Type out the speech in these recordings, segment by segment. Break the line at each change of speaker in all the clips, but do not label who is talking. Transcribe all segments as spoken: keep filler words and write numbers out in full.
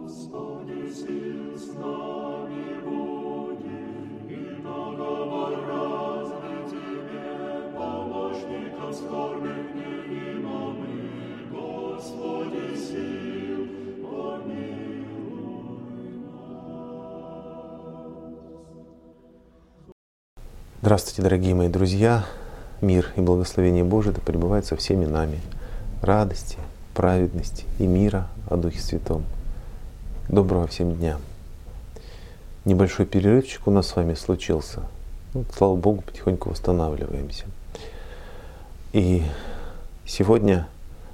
Здравствуйте, дорогие мои друзья! Мир и благословение Божие да пребывает со всеми нами. Радости, праведности и мира о Духе Святом. Доброго всем дня! Небольшой перерывчик у нас с вами случился. Ну, слава Богу, потихоньку восстанавливаемся. И сегодня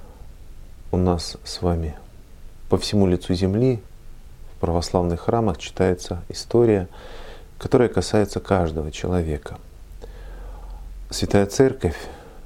у нас с вами по всему лицу земли в православных храмах читается история, которая касается каждого человека. Святая Церковь,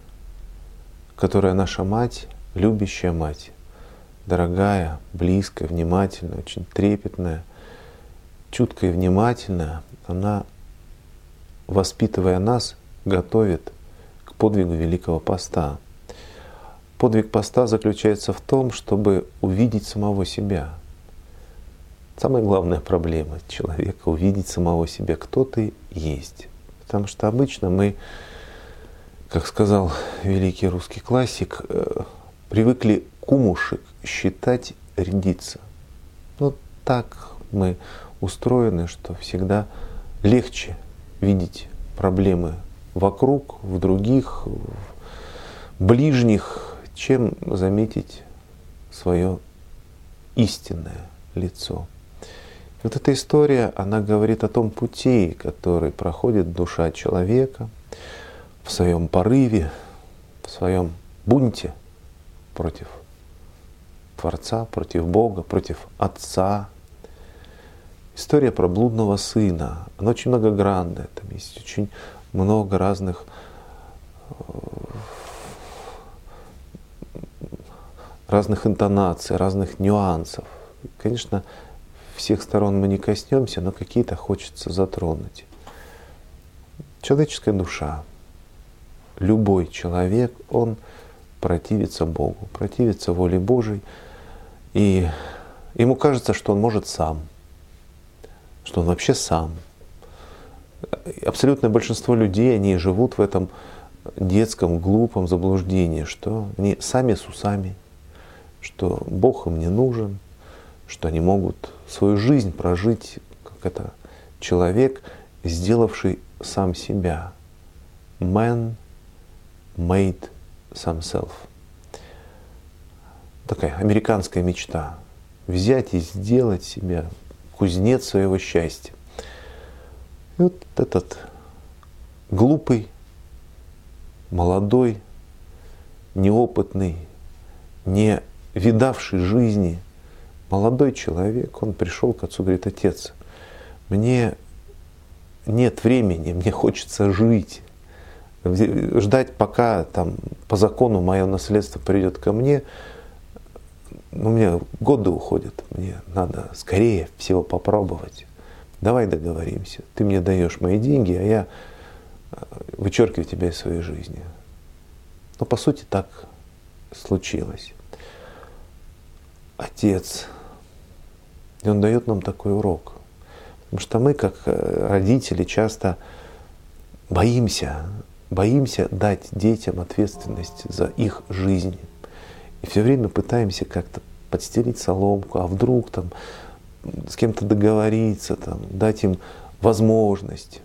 которая наша мать, любящая мать, дорогая, близкая, внимательная, очень трепетная, чуткая и внимательная, она, воспитывая нас, готовит к подвигу Великого Поста. Подвиг поста заключается в том, чтобы увидеть самого себя. Самая главная проблема человека — увидеть самого себя, кто ты есть. Потому что обычно мы, как сказал великий русский классик, привыкли кумушек считать, рядиться. Ну так мы устроены, что всегда легче видеть проблемы вокруг, в других, в ближних, чем заметить свое истинное лицо. Вот эта история, она говорит о том пути, который проходит душа человека в своем порыве, в своем бунте против Творца, против Бога, против Отца. История про блудного сына, она очень многогранная, там есть очень много разных разных интонаций, разных нюансов. Конечно, всех сторон мы не коснемся, но какие-то хочется затронуть. Человеческая душа, любой человек, он противится Богу, противится воле Божией, и ему кажется, что он может сам, что он вообще сам. Абсолютное большинство людей, они живут в этом детском, глупом заблуждении, что они сами с усами, что Бог им не нужен, что они могут свою жизнь прожить, как это человек, сделавший сам себя. Man made himself. Такая американская мечта. Взять и сделать себя кузнец своего счастья. И вот этот глупый, молодой, неопытный, не видавший жизни молодой человек, он пришел к отцу, говорит: отец, мне нет времени, мне хочется жить. Ждать, пока там по закону мое наследство придет ко мне, у меня годы уходят, мне надо скорее всего попробовать. Давай договоримся. Ты мне даешь мои деньги, а я вычеркиваю тебя из своей жизни. Но по сути так случилось. Отец, и он дает нам такой урок. Потому что мы, как родители, часто боимся, боимся дать детям ответственность за их жизнь. И все время пытаемся как-то подстелить соломку, а вдруг там с кем-то договориться, там, дать им возможность.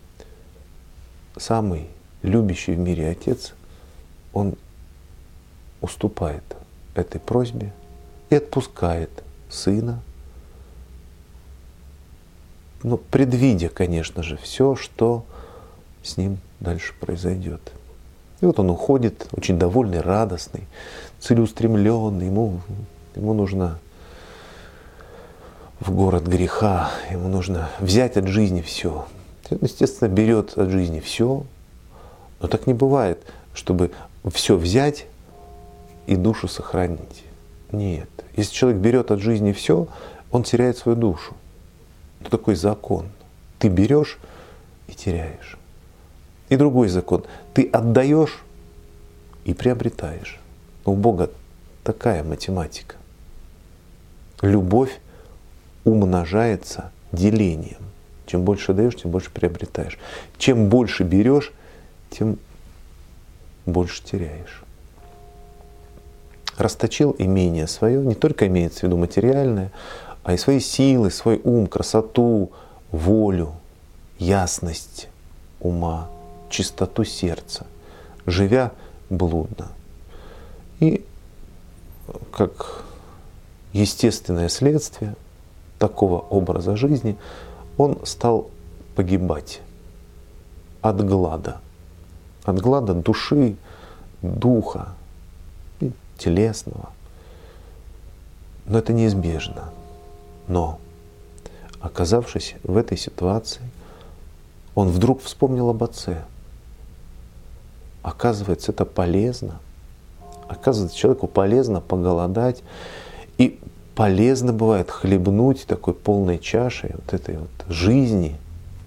Самый любящий в мире Отец, он уступает этой просьбе и отпускает Сына, но предвидя, конечно же, все, что с ним дальше произойдет. И вот он уходит, очень довольный, радостный, целеустремленный, ему, ему нужно в город греха, ему нужно взять от жизни все. Он, естественно, берет от жизни все, но так не бывает, чтобы все взять и душу сохранить. Нет. Если человек берет от жизни все, он теряет свою душу. Это такой закон. Ты берешь и теряешь. И другой закон. Ты отдаешь и приобретаешь. Но у Бога такая математика. Любовь умножается делением. Чем больше даешь, тем больше приобретаешь. Чем больше берешь, тем больше теряешь. Расточил имение свое, не только имеется в виду материальное, а и свои силы, свой ум, красоту, волю, ясность ума, чистоту сердца, живя блудно. И как естественное следствие такого образа жизни он стал погибать от глада, от глада души, духа и телесного. Но это неизбежно. Но, оказавшись в этой ситуации, он вдруг вспомнил об отце. Оказывается, это полезно. Оказывается, человеку полезно поголодать. И полезно бывает хлебнуть такой полной чашей вот этой вот жизни,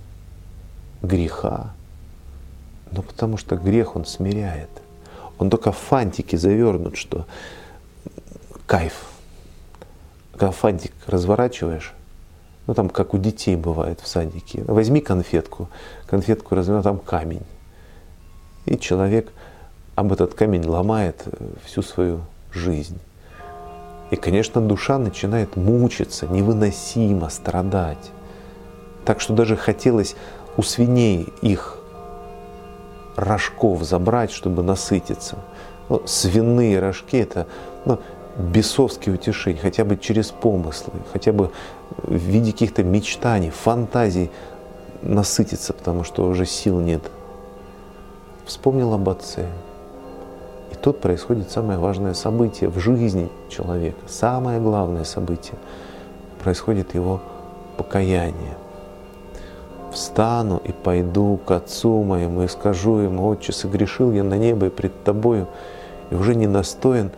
греха. Но потому что грех, он смиряет. Он только в фантики завернут, что кайф. Когда фантик разворачиваешь, ну там как у детей бывает в садике, возьми конфетку, конфетку разверни, там камень. И человек об этот камень ломает всю свою жизнь. И, конечно, душа начинает мучиться, невыносимо страдать. Так что даже хотелось у свиней их рожков забрать, чтобы насытиться. Ну, свиные рожки — это ну, бесовские утешения, хотя бы через помыслы, хотя бы в виде каких-то мечтаний, фантазий насытиться, потому что уже сил нет. Вспомнил об отце. И тут происходит самое важное событие в жизни человека. Самое главное событие. Происходит его покаяние. «Встану и пойду к отцу моему и скажу ему: Отче, согрешил я на небо и пред тобою, и уже не достоин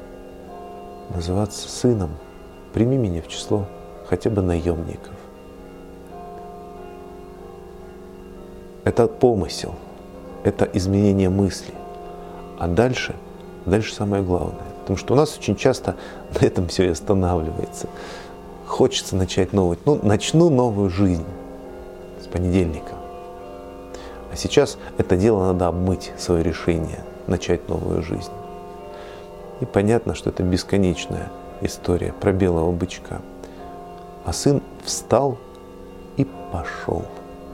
называться сыном. Прими меня в число хотя бы наемников». Это помысел, это изменение мысли. А дальше, дальше самое главное. Потому что у нас очень часто на этом все и останавливается. Хочется начать новую. Ну, начну новую жизнь с понедельника. А сейчас это дело надо обмыть, свое решение, начать новую жизнь. И понятно, что это бесконечная история про белого бычка. А сын встал и пошел.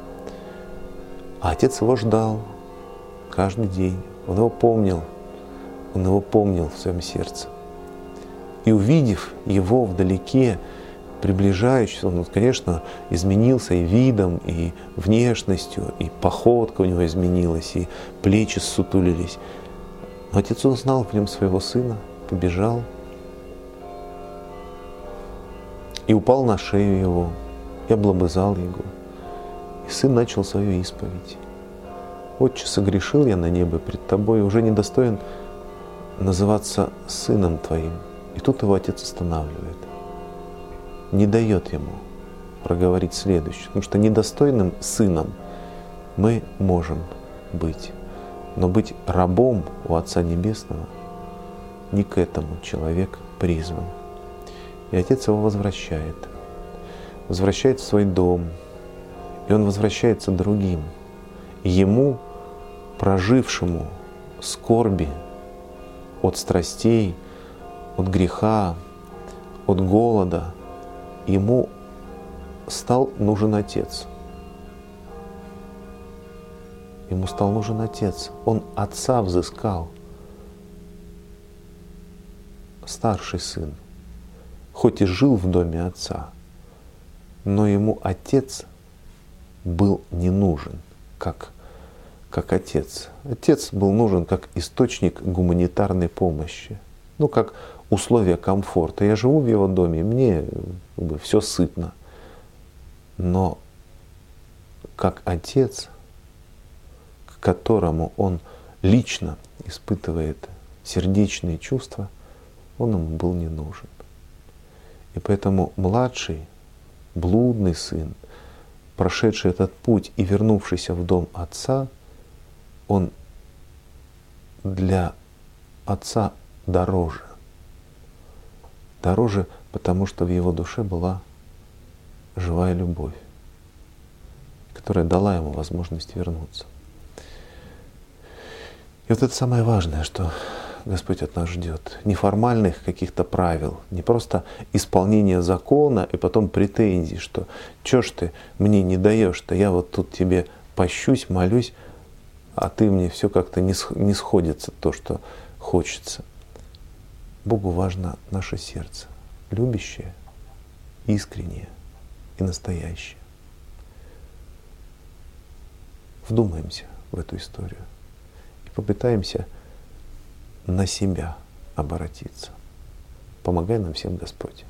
А отец его ждал каждый день. Он его помнил, он его помнил в своем сердце. И увидев его вдалеке, приближающийся, он, конечно, изменился и видом, и внешностью, и походка у него изменилась, и плечи ссутулились. Но отец узнал в нем своего сына, побежал и упал на шею его, и облобызал его. И сын начал свою исповедь. «Отче, согрешил я на небо пред тобой, уже недостоин называться сыном твоим». И тут его отец останавливает. Не дает ему проговорить следующее. Потому что недостойным сыном мы можем быть. Но быть рабом у Отца Небесного не к этому человек призван. И отец его возвращает. Возвращает в свой дом. И он возвращается другим. И ему, прожившему скорби от страстей, от греха, от голода, ему стал нужен отец. Ему стал нужен отец. Он отца взыскал. Старший сын, хоть и жил в доме отца, но ему отец был не нужен, как как отец. Отец был нужен как источник гуманитарной помощи, ну как условия комфорта. Я живу в его доме, мне как бы все сытно. Но как отец, к которому он лично испытывает сердечные чувства, он ему был не нужен. И поэтому младший, блудный сын, прошедший этот путь и вернувшийся в дом отца, он для отца дороже. Дороже, потому что в его душе была живая любовь, которая дала ему возможность вернуться. И вот это самое важное, что Господь от нас ждет. Не формальных каких-то правил, не просто исполнение закона и потом претензий, что чё ж ты мне не даешь-то, я вот тут тебе пощусь, молюсь, а ты мне все как-то не сходится то, что хочется. Богу важно наше сердце, любящее, искреннее и настоящее. Вдумаемся в эту историю и попытаемся на себя обратиться. Помогай нам всем, Господь.